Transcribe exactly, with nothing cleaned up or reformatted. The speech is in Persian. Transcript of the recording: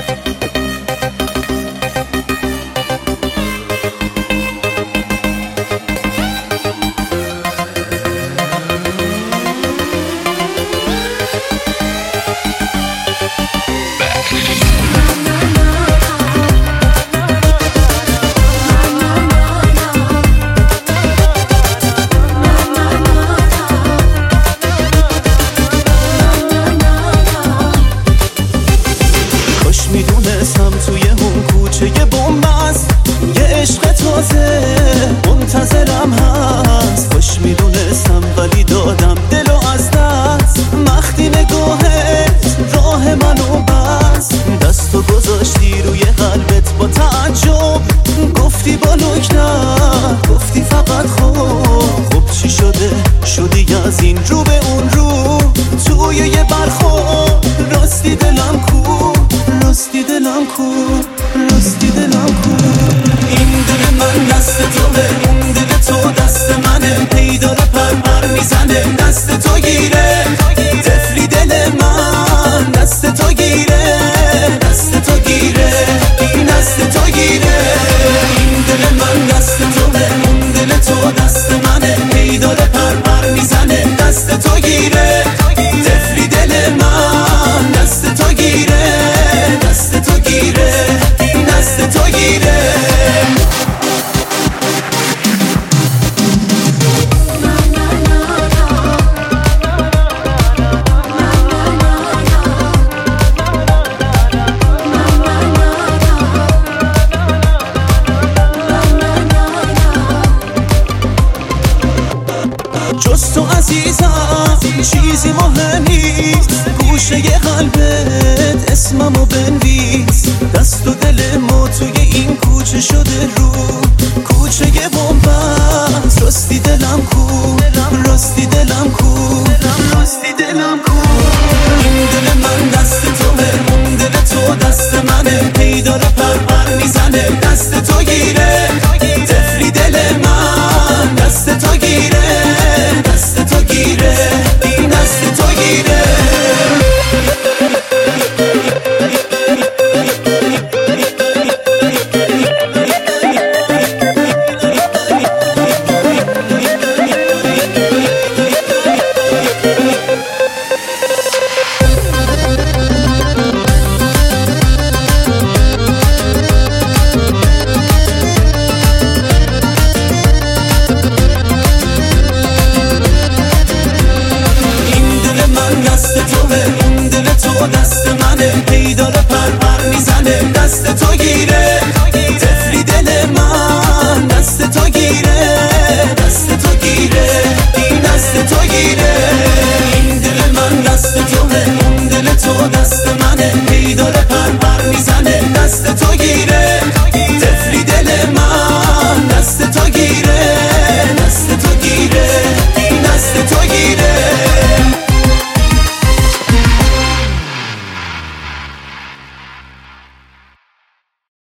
میدونستم توی اون کوچه یه بومبست، یه عشق تازه منتظرم هست. خوش میدونستم ولی دادم دلو از دست. وقتی نگاهت راه منو بست، دستو گذاشتی روی قلبت با تعجب. گفتی با لکنت، گفتی فقط خوب. خب چی شده شدی از این رو به اون رو؟ توی یه برخورد راستی دلم کو، راستی دلم کو، راستی دلم کو. این دل من دست توه، اون دل تو دست منه. هی داره پر پر میزنه، دست تو گیره. طفلی دل من دست تو گیره، دست تو گیره، این دست تو گیره. این دل من دست توه، اون دل تو دست منه. هی داره پر پر میزنه، دست تو گیره. طفلی دل من دست تو گیره، دست تو گیره، دست تو گیره. جز تو عزیزم چیزی مهم نیست. گوشه ی قلبت اسممو بنویس. دست و دل ما توی این کوچه شده رو، کوچه ی بومبست. راستی دلم کو، راستی دلم کو، راستی دلم کو. این دل من دست توه، اون دل تو دست منه. هی داره پر پر میزنه، دست تو گیره. طفلی دل من دست تو گیره، دست تو گیره، این دست تو گیره. اون دل تو دست منه. هی داره پر پر میزنه، دست تو گیره. طفلی دل من دست تو گیره، دست تو گیره، این دست تو گیره. این دل من دست توه، اون دل تو دست منه. هی داره پر پر